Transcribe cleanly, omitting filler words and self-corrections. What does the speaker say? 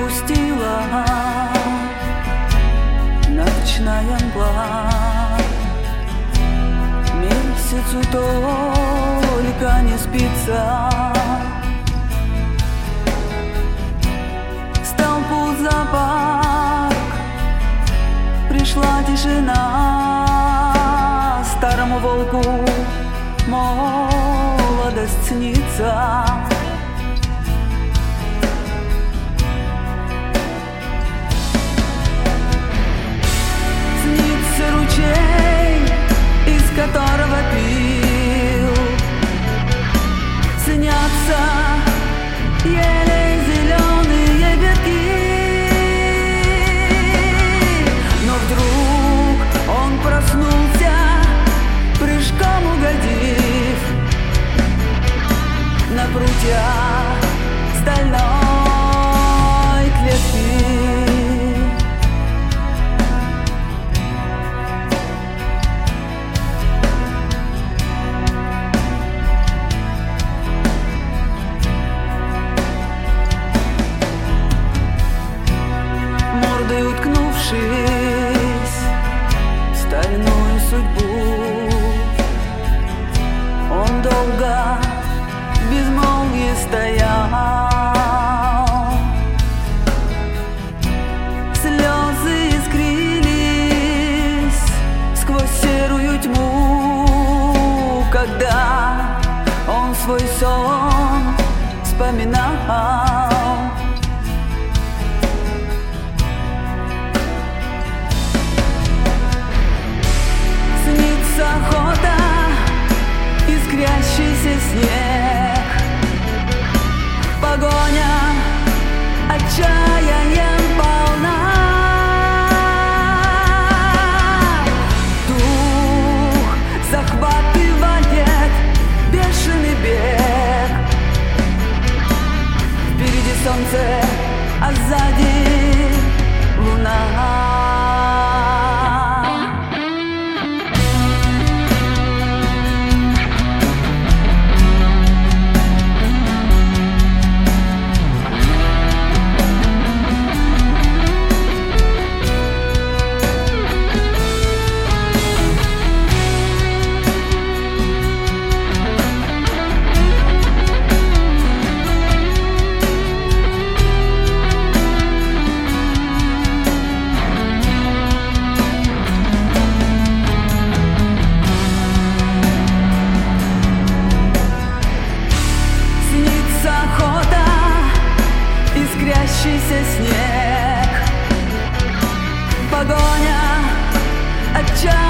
отпустила ночная мгла. Месяцу только не спится, стал ползапак, пришла тишина. Старому волку молодость снится. Снится ручей, из которого пил, снятся еле зеленые ветки. Но вдруг он проснулся, прыжком угодив на прутья стальной клетки. Мордой уткнувшись в стальную судьбу, он долго в безмолвии стоял. Слезы искрились сквозь серую тьму, когда он свой сон вспоминал. Охота, искрящийся снег, погоня отчаянием полна. Дух захватывает бешеный бег. Впереди солнце, а сзади луна. Искрящийся снег, погоня отчаяния.